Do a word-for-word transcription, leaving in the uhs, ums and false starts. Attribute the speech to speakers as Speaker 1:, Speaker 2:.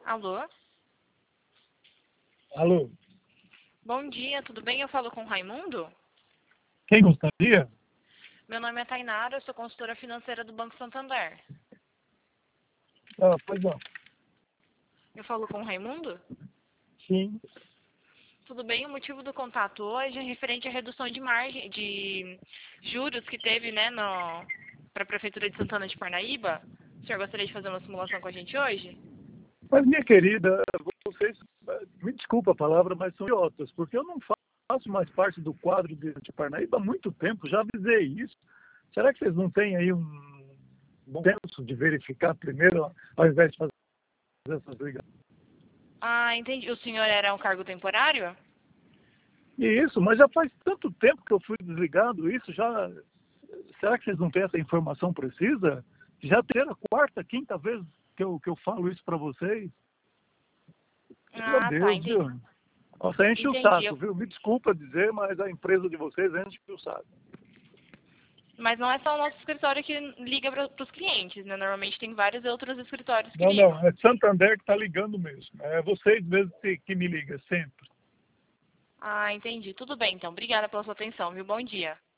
Speaker 1: Alô?
Speaker 2: Alô?
Speaker 1: Bom dia, tudo bem? Eu falo com o Raimundo?
Speaker 2: Quem gostaria?
Speaker 1: Meu nome é Tainara, eu sou consultora financeira do Banco Santander.
Speaker 2: Ah, pois não.
Speaker 1: Eu falo com o Raimundo?
Speaker 2: Sim.
Speaker 1: Tudo bem? O motivo do contato hoje é referente à redução de margem de juros que teve, né, no para a Prefeitura de Santana de Parnaíba. O senhor gostaria de fazer uma simulação com a gente hoje?
Speaker 2: Mas, minha querida, vocês, me desculpa a palavra, mas são idiotas, porque eu não faço mais parte do quadro de, de Parnaíba há muito tempo, já avisei isso. Será que vocês não têm aí um bom senso de verificar primeiro, ao invés de fazer essas ligações?
Speaker 1: Ah, entendi. O senhor era um cargo temporário?
Speaker 2: E isso, mas já faz tanto tempo que eu fui desligado, isso já... Será que vocês não têm essa informação precisa? Já terceira, quarta, quinta vez que eu, que eu falo isso para vocês. Meu
Speaker 1: Ah, tá,
Speaker 2: Deus,
Speaker 1: entendi.
Speaker 2: viu? Nossa, enche o
Speaker 1: Entendi.
Speaker 2: saco,
Speaker 1: Eu-
Speaker 2: viu? Me desculpa dizer, mas a empresa de vocês enche o saco.
Speaker 1: Mas não é só o nosso escritório que liga para os clientes, né? Normalmente tem vários outros escritórios que
Speaker 2: Não, não,
Speaker 1: ligam.
Speaker 2: é Santander que está ligando mesmo. É vocês mesmos que, que me ligam sempre.
Speaker 1: Ah, entendi. Tudo bem, então. Obrigada pela sua atenção, viu? Bom dia.